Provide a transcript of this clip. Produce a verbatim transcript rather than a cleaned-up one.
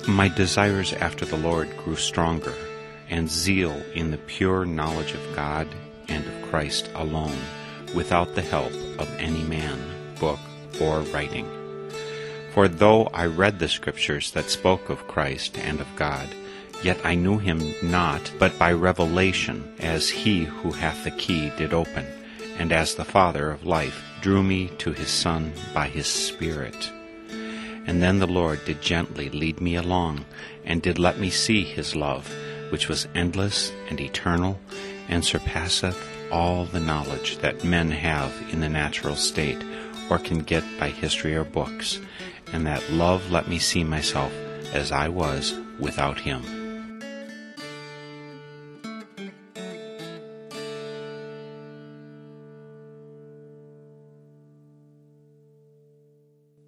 My desires after the Lord grew stronger, and zeal in the pure knowledge of God and of Christ alone, without the help of any man, book, or writing. For though I read the Scriptures that spoke of Christ and of God, yet I knew him not but by revelation, as he who hath the key did open, and as the Father of life drew me to his Son by his Spirit. And then the Lord did gently lead me along, and did let me see his love, which was endless and eternal, and surpasseth all the knowledge that men have in the natural state, or can get by history or books, and that love let me see myself as I was without him.